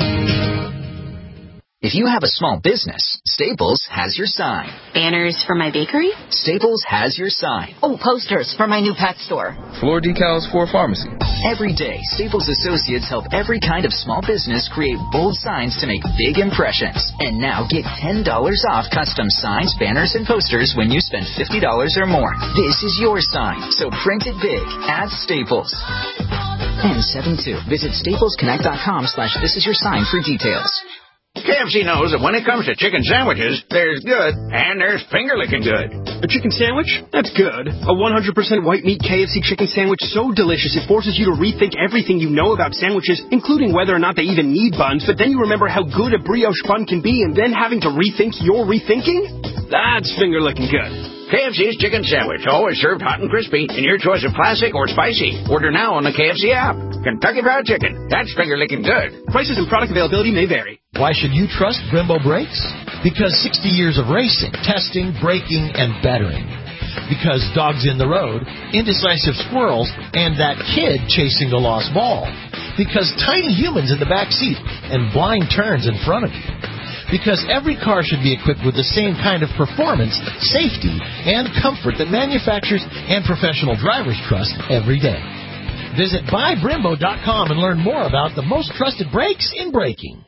If you have a small business, Staples has your sign. Banners for my bakery? Staples has your sign. Oh, posters for my new pet store. Floor decals for a pharmacy. Every day, Staples associates help every kind of small business create bold signs to make big impressions. And now get ten dollars off custom signs, banners, and posters when you spend fifty dollars or more. This is your sign, so print it big at Staples. N seven two. Visit staples connect dot com slash this is your sign for details. K F C knows that when it comes to chicken sandwiches, there's good and there's finger-licking good. A chicken sandwich? That's good. A one hundred percent white meat K F C chicken sandwich so delicious it forces you to rethink everything you know about sandwiches, including whether or not they even need buns, but then you remember how good a brioche bun can be and then having to rethink your rethinking? That's finger-licking good. K F C's chicken sandwich, always served hot and crispy in your choice of classic or spicy. Order now on the K F C app. Kentucky Fried Chicken. That's finger-licking good. Prices and product availability may vary. Why should you trust Brembo brakes? Because sixty years of racing, testing, braking, and bettering. Because dogs in the road, indecisive squirrels, and that kid chasing the lost ball. Because tiny humans in the back seat and blind turns in front of you. Because every car should be equipped with the same kind of performance, safety, and comfort that manufacturers and professional drivers trust every day. Visit buy brembo dot com and learn more about the most trusted brakes in braking.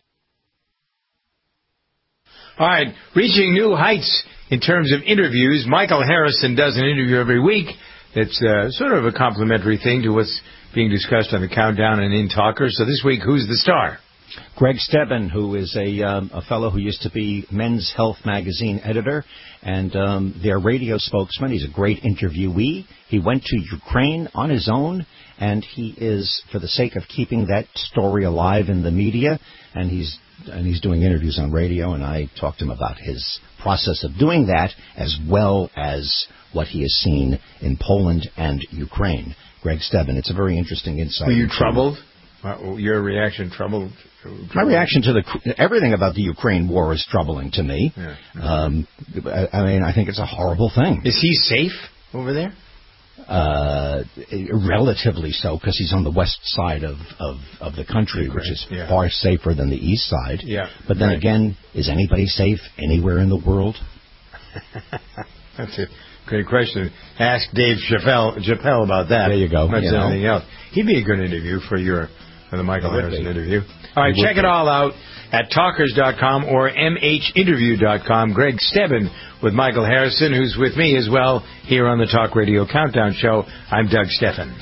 All right, reaching new heights in terms of interviews. Michael Harrison does an interview every week. It's uh, sort of a complimentary thing to what's being discussed on the Countdown and In Talker. So this week, who's the star? Greg Stebbin, who is a, um, a fellow who used to be Men's Health magazine editor and um, their radio spokesman. He's a great interviewee. He went to Ukraine on his own, and he is, for the sake of keeping that story alive in the media, and he's and he's doing interviews on radio, and I talked to him about his process of doing that, as well as what he has seen in Poland and Ukraine. Greg Stebbin, it's a very interesting insight. Were you troubled? Your reaction troubled? My reaction to the everything about the Ukraine war is troubling to me. Yeah. Um, I, I mean, I think it's a horrible thing. Is he safe over there? Uh, relatively so, because he's on the west side of, of, of the country, Ukraine, which is yeah. far safer than the east side. Yeah. But then right. again, is anybody safe anywhere in the world? That's a great question. Ask Dave Chappelle, Chappelle about that. There you go. Much you anything know. else. He'd be a good interview for your for the Michael Harrison interview. All right, He check would it be. all out at talkers dot com or m h interview dot com. Greg Stebbin with Michael Harrison, who's with me as well here on the Talk Radio Countdown Show. I'm Doug Steffen.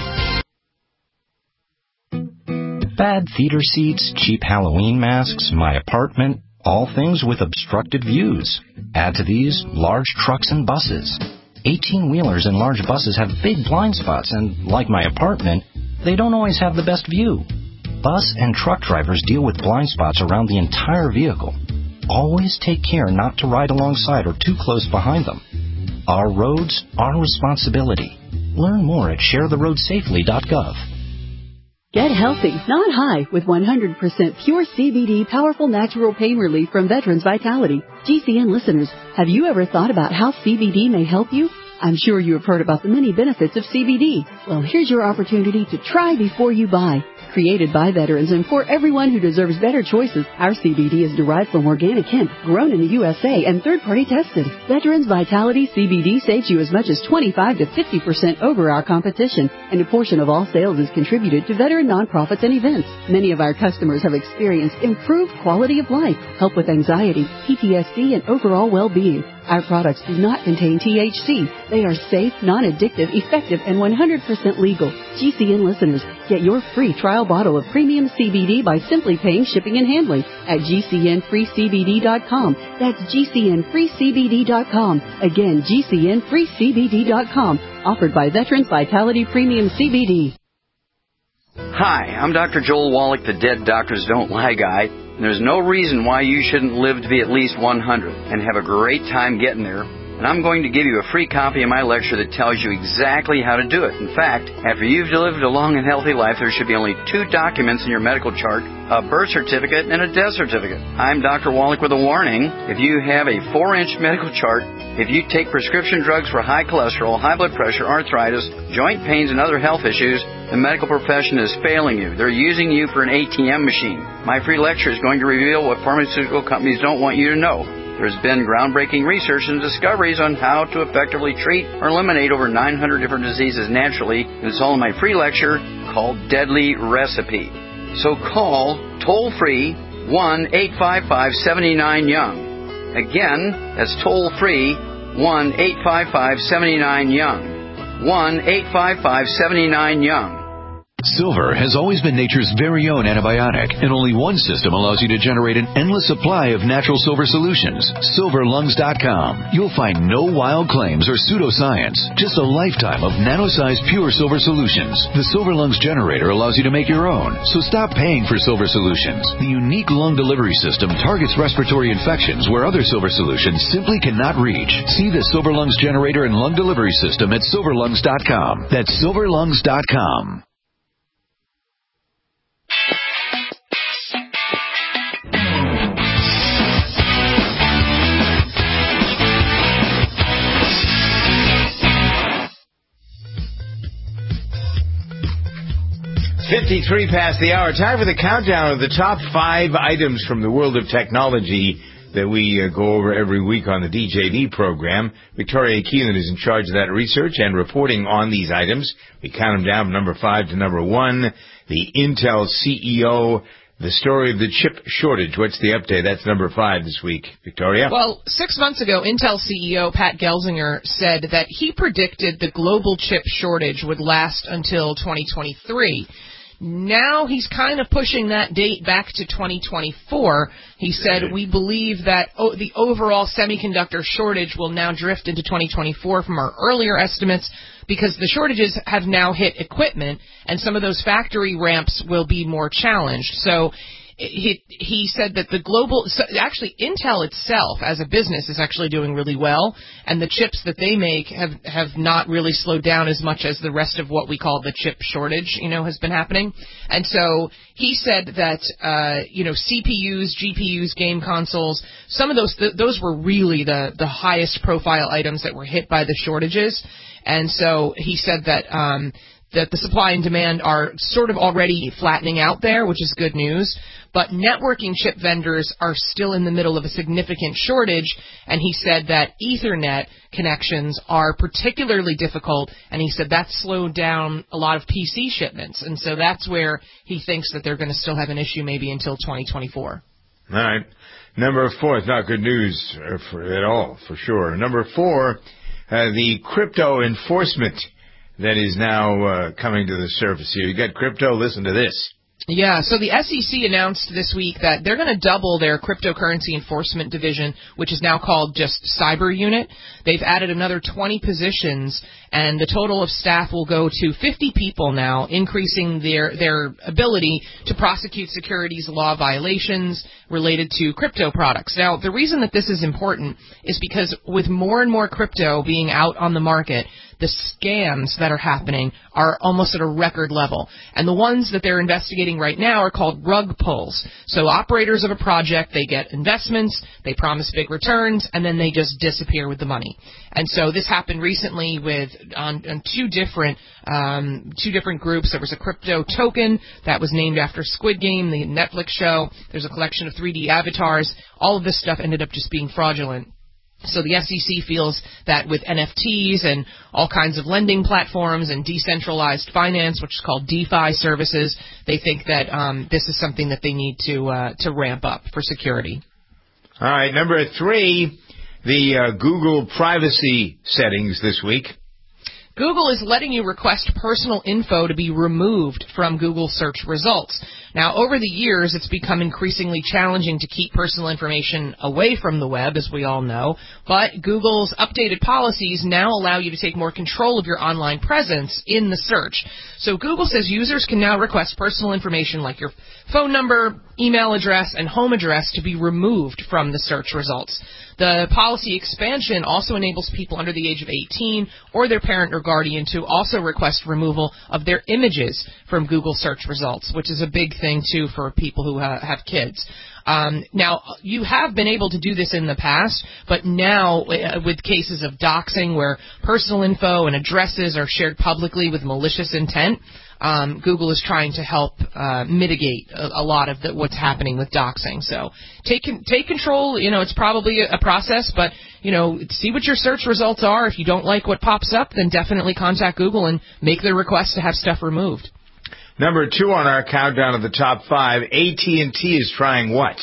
Bad theater seats, cheap Halloween masks, my apartment, all things with obstructed views. Add to these, large trucks and buses. eighteen-wheelers and large buses have big blind spots, and like my apartment, they don't always have the best view. Bus and truck drivers deal with blind spots around the entire vehicle. Always take care not to ride alongside or too close behind them. Our roads, our responsibility. Learn more at share the road safely dot gov. Get healthy, not high, with one hundred percent pure C B D powerful natural pain relief from Veterans Vitality. G C N listeners, have you ever thought about how C B D may help you? I'm sure you have heard about the many benefits of C B D. Well, here's your opportunity to try before you buy. Created by veterans and for everyone who deserves better choices, our C B D is derived from organic hemp, grown in the U S A and third-party tested. Veterans Vitality C B D saves you as much as twenty-five to fifty percent over our competition, and a portion of all sales is contributed to veteran nonprofits and events. Many of our customers have experienced improved quality of life, help with anxiety, P T S D, and overall well-being. Our products do not contain T H C. They are safe, non-addictive, effective, and one hundred percent legal. G C N listeners, get your free trial bottle of premium C B D by simply paying shipping and handling at G C N free C B D dot com. That's G C N free C B D dot com. Again, G C N free C B D dot com. Offered by Veterans Vitality Premium C B D. Hi, I'm Doctor Joel Wallach, the Dead Doctors Don't Lie guy. And there's no reason why you shouldn't live to be at least one hundred and have a great time getting there. And I'm going to give you a free copy of my lecture that tells you exactly how to do it. In fact, after you've lived a long and healthy life, there should be only two documents in your medical chart, a birth certificate and a death certificate. I'm Doctor Wallach with a warning. If you have a four-inch medical chart, if you take prescription drugs for high cholesterol, high blood pressure, arthritis, joint pains, and other health issues, the medical profession is failing you. They're using you for an A T M machine. My free lecture is going to reveal what pharmaceutical companies don't want you to know. There's been groundbreaking research and discoveries on how to effectively treat or eliminate over nine hundred different diseases naturally. And it's all in my free lecture called Deadly Recipe. So call toll-free one eight five five, seven nine, young. Again, that's toll-free one eight five five, seven nine, young. one eight five five, seven nine, young. Silver has always been nature's very own antibiotic, and only one system allows you to generate an endless supply of natural silver solutions. silver lungs dot com. You'll find no wild claims or pseudoscience, just a lifetime of nano-sized pure silver solutions. The Silver Lungs generator allows you to make your own, so stop paying for silver solutions. The unique lung delivery system targets respiratory infections where other silver solutions simply cannot reach. See the Silver Lungs generator and lung delivery system at silver lungs dot com. That's silver lungs dot com. fifty-three past the hour. Time for the countdown of the top five items from the world of technology that we uh, go over every week on the D J V program. Victoria Keelan is in charge of that research and reporting on these items. We count them down from number five to number one. The Intel C E O, the story of the chip shortage. What's the update? That's number five this week. Victoria? Well, six months ago, Intel C E O Pat Gelsinger said that he predicted the global chip shortage would last until twenty twenty-three. Now he's kind of pushing that date back to twenty twenty-four. He said, we believe that o- the overall semiconductor shortage will now drift into twenty twenty-four from our earlier estimates because the shortages have now hit equipment, and some of those factory ramps will be more challenged. So he, he said that the global, so actually Intel itself as a business is actually doing really well, and the chips that they make have, have not really slowed down as much as the rest of what we call the chip shortage, you know, has been happening. And so he said that, uh, you know, C P Us, G P Us, game consoles, some of those, th- those were really the, the highest profile items that were hit by the shortages. And so he said that, um, that the supply and demand are sort of already flattening out there, which is good news. But networking chip vendors are still in the middle of a significant shortage, and he said that Ethernet connections are particularly difficult, and he said that slowed down a lot of P C shipments. And so that's where he thinks that they're going to still have an issue maybe until twenty twenty-four. All right. Number four is not good news for, at all, for sure. Number four, uh, the crypto enforcement that is now uh, coming to the surface here. You got crypto? Listen to this. Yeah, so the S E C announced this week that they're going to double their cryptocurrency enforcement division, which is now called just Cyber Unit. They've added another twenty positions, and the total of staff will go to fifty people now, increasing their their ability to prosecute securities law violations related to crypto products. Now, the reason that this is important is because with more and more crypto being out on the market, the scams that are happening are almost at a record level. And the ones that they're investigating right now are called rug pulls. So operators of a project, they get investments, they promise big returns, and then they just disappear with the money. And so this happened recently with on, on two different um, two different groups. There was a crypto token that was named after Squid Game, the Netflix show. There's a collection of three D avatars. All of this stuff ended up just being fraudulent. So the S E C feels that with N F Ts and all kinds of lending platforms and decentralized finance, which is called DeFi services, they think that um, this is something that they need to uh, to ramp up for security. All right, number three, the uh, Google privacy settings this week. Google is letting you request personal info to be removed from Google search results. Now, over the years, it's become increasingly challenging to keep personal information away from the web, as we all know, but Google's updated policies now allow you to take more control of your online presence in the search. So Google says users can now request personal information like your phone number, email address, and home address to be removed from the search results. The policy expansion also enables people under the age of eighteen or their parent or guardian to also request removal of their images from Google search results, which is a big thing, too, for people who uh, have kids. Um, now, you have been able to do this in the past, but now uh, with cases of doxing where personal info and addresses are shared publicly with malicious intent, Um, Google is trying to help uh, mitigate a, a lot of the, what's happening with doxing. So take take control. You know, it's probably a, a process, but, you know, see what your search results are. If you don't like what pops up, then definitely contact Google and make the request to have stuff removed. Number two on our countdown of the top five, A T and T is trying what?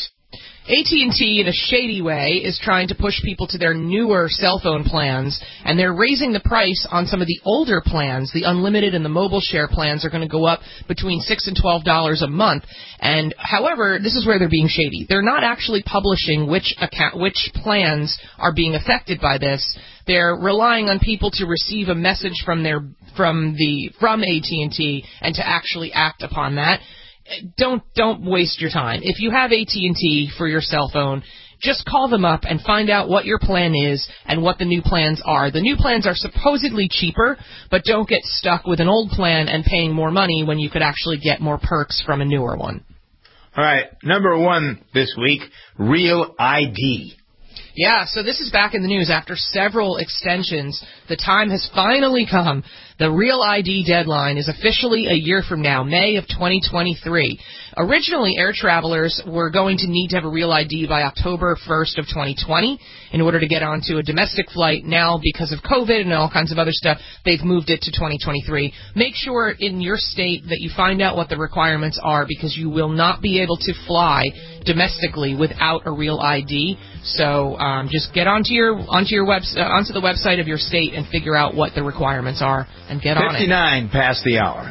A T and T, in a shady way, is trying to push people to their newer cell phone plans, and they're raising the price on some of the older plans. The unlimited and the mobile share plans are going to go up between six and twelve dollars a month. And, however, this is where they're being shady. They're not actually publishing which account, which plans are being affected by this. They're relying on people to receive a message from their from the from A T and T and to actually act upon that. Don't don't waste your time. If you have A T and T for your cell phone, just call them up and find out what your plan is and what the new plans are. The new plans are supposedly cheaper, but don't get stuck with an old plan and paying more money when you could actually get more perks from a newer one. All right, number one this week, Real I D. Yeah, so this is back in the news. After several extensions, the time has finally come. The Real I D deadline is officially a year from now, May of twenty twenty-three. Originally, air travelers were going to need to have a Real I D by October first of twenty twenty in order to get onto a domestic flight. Now, because of COVID and all kinds of other stuff, they've moved it to twenty twenty-three. Make sure in your state that you find out what the requirements are, because you will not be able to fly domestically without a Real I D. So um, just get onto your onto your web uh, onto the website of your state and figure out what the requirements are and get on it. fifty-nine past the hour.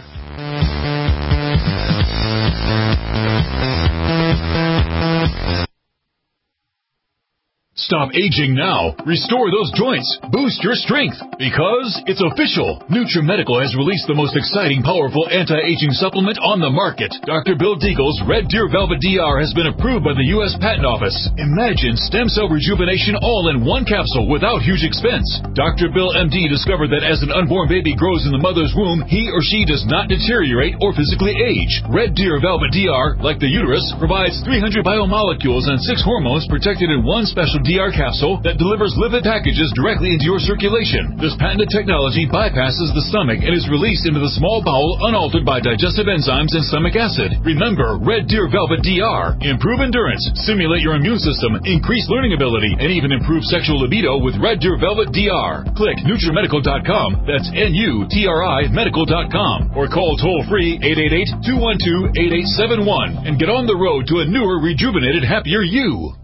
Stop aging now. Restore those joints. Boost your strength. Because it's official. NutriMedical has released the most exciting, powerful anti-aging supplement on the market. Doctor Bill Deagle's Red Deer Velvet D R has been approved by the U S Patent Office. Imagine stem cell rejuvenation all in one capsule without huge expense. Doctor Bill M D discovered that as an unborn baby grows in the mother's womb, he or she does not deteriorate or physically age. Red Deer Velvet D R, like the uterus, provides three hundred biomolecules and six hormones protected in one special D R capsule that delivers lipid packages directly into your circulation. This patented technology bypasses the stomach and is released into the small bowel unaltered by digestive enzymes and stomach acid. Remember, Red Deer Velvet D R. Improve endurance, stimulate your immune system, increase learning ability, and even improve sexual libido with Red Deer Velvet D R. Click NutriMedical dot com, that's N U T R I medical dot com, or call toll-free eight eight eight, two one two, eight eight seven one and get on the road to a newer, rejuvenated, happier you.